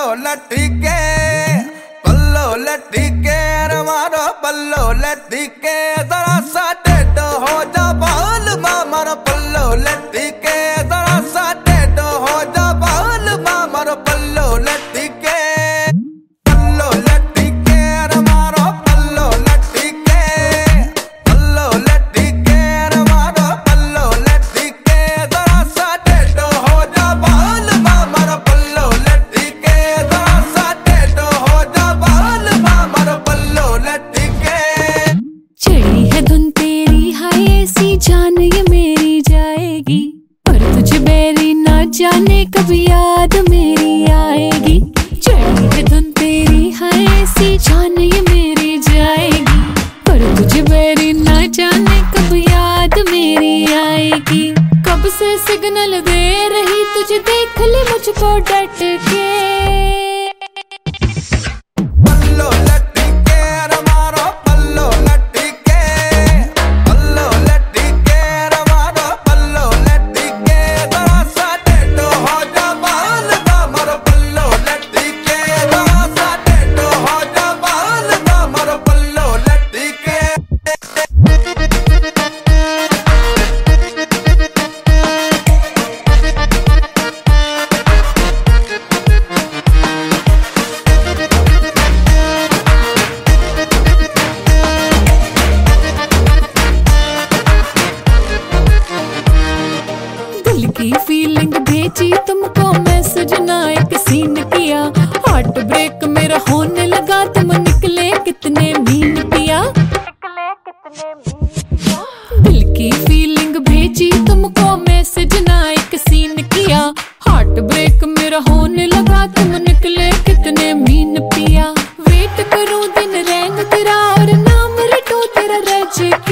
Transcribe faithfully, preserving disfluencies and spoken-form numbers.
लट्टी के पल्लो लट्टी के मारो पल्लो लट्टी के जरा सा टेढ़ो हो जा बाल मारो पल्लो लट्टी के जरा सा टेढ़ो हो जा बाल मारो पल्लो लट्टी के पल्लो लट्टी के मारो पल्लो लट्टी के पल्लो लट्टी के मारो पल्लो लट्टी के जरा सा टेढ़ो हो जा बाल मारो पल्लो लट्टी के जरा सा टेढ़ो हो जा बाल मारो पल्लो लट्टी के। चढ़ी है धुन तेरी हाय ऐसी जान ये मेरी जाएगी, पर तुझे बेरी ना जाने कब याद मेरी आएगी। चढ़ी है धुन तेरी हाय ऐसी जान ये मेरी जाएगी, पर तुझे बेरी ना जाने कब याद मेरी आएगी। कब से सिग्नल दे रही तुझे देख ले मुझको डट के। पल्लो लट्टी के मारो पल्लो लट्टी के पल्लो लट्टी के मारो पल्लो लट्टी के जरा सा टेढ़ो हो जा बाल मारो पल्लो लट्टी के जरा सा टेढ़ो हो जा बाल मारो पल्लो लट्टी के। दिल की फीलिंग भेजी तुमको मैसेज ना एक सीन किया, हार्ट ब्रेक मेरा होने लगा तुम निकले कितने मीन पिया। दिल की फीलिंग भेजी तुमको मैसेज ना एक सीन किया, हार्ट ब्रेक मेरा होने लगा तुम निकले कितने मीन पिया। वेट करूं दिन रैंग तेरा और नाम रटो तेरा रज